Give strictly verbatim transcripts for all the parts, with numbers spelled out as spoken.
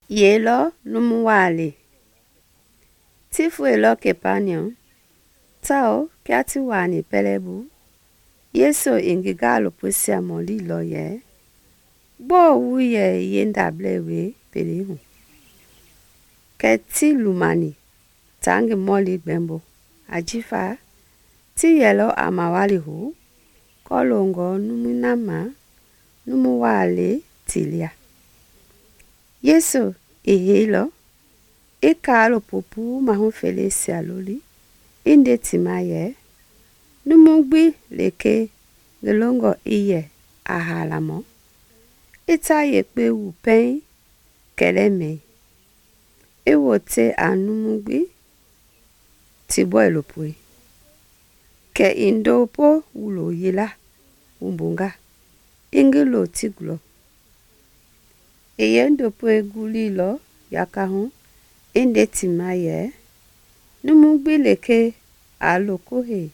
Yelo numuwale. Tifu elo kepanyon. Tao kiati wani pelebu. Yeso ingigalo pusia moli lo ye. Bo wuye yenda blewe pelehu. Keti lumani. Tangi moli bembo. Ajifa. Ti yelo amawali hu. Kolongo numunama. Numuwale tilia. Yeso ihelo. Ikalo popu mahun felesi aloli. Inde timaye. Numugbi leke gelongo iye ahalamo. Ita yekpe wupen keleme. Ewote anumugbi tibo elopwe. Ke indopo ulo yila umbunga. Ingelo tiglo. Eye ndopo eguli lo yakahun. Inde timaye. Numugbi leke alokohe.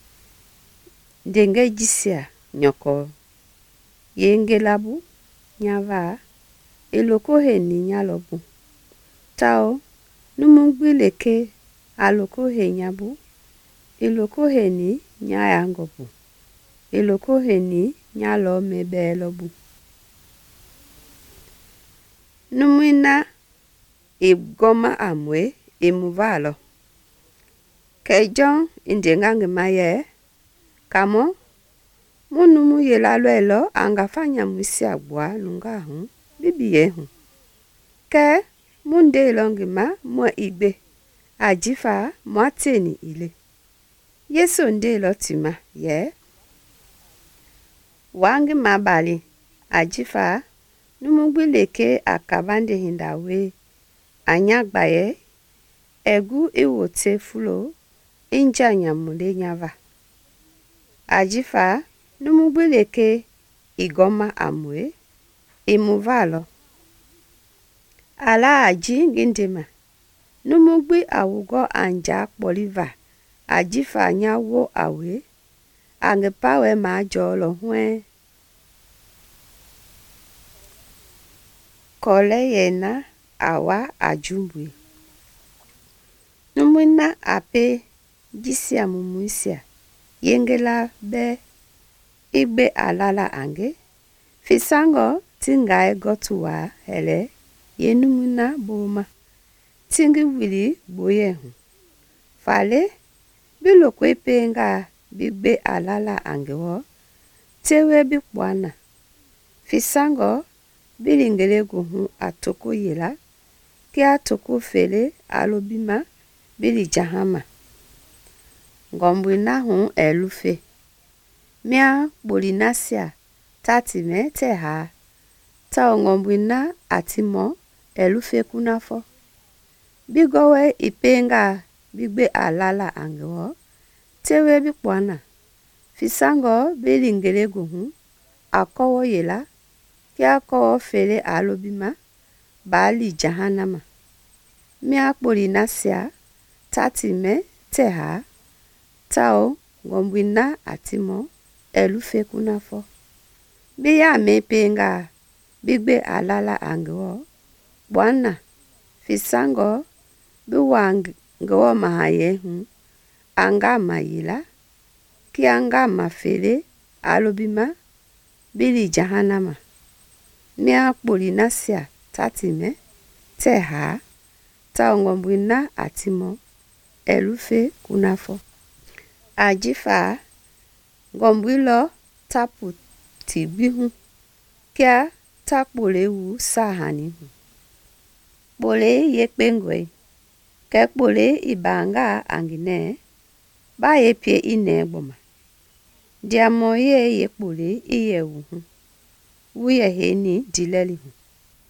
Denge jisia nyoko. Yenge labu nyava. Elokohe ni nyalobu. Tao. Numugbi leke alokohe nyabu. Elokohe ni nyayangobu. Elokohe ni nyalo mebe lobu. Numina igoma amwe imuvalo. Kejon indengange maye. Kamo. Munumu yelalo elo angafanya mwisi agwa nunga hun. Bibi ye hun. Ke munde ilongima mwa igbe. Ajifa mwa teni ile. Yeso nde ilo tima ye. Wangi mabali. Ajifa. Numugbi leke akabande hindawe. Anyagbaye. Egu iwote fulo. Inja nyamule nyava. Ajifa. Numugbi leke igoma amwe. Imuvalo. Ala aji ngindima. Numugbi awugo anja poliva. Ajifa nyawo awe. Angepawe majolo hwe. Kole yena awa ajumbwe. Numina ape jisia mumuisia. Yengela be igbe alala ange. Fisango tingae gotuwa hele. Yenumina boma. Tingi wili boye hun. Fale. Bilo kwepe nga bigbe alala angewo. Tewe bikwana. Fisango. Bilingele guhun atoko yela. Ki atoko fele alobima. Bili jahama. Ngombwina hun elufe. Mia bolinasia. Tati me te ha. Ta ngombwina atimo elufe kunafo. Bigowe ipenga bigbe alala angewo. Tewe bikwana. Fisango bilingele guhun. Akowo yela. Kia ko fele alobima. Bali jahanama. Mia bolinasia. Tati me te ha. Tao ngombwina atimo elufe kunafo. Biya mepenga bigbe alala angewo. Bwana. Fisango biwangewo mahaye hun. Anga mayila. Ki anga mafele alobima. Bili jahanama. Mia bolinasia tati me te ha. Tao ngombwina atimo elufe kunafo. Ajifa. Ngombwilo tapu tibihu. Kia takbole wu sahani hu. Bole yekpengwe. Kek bole ibanga angine. Ba yepye ine boma. Diamoye yekbole iye wu hu. Wuye heni dileli hu.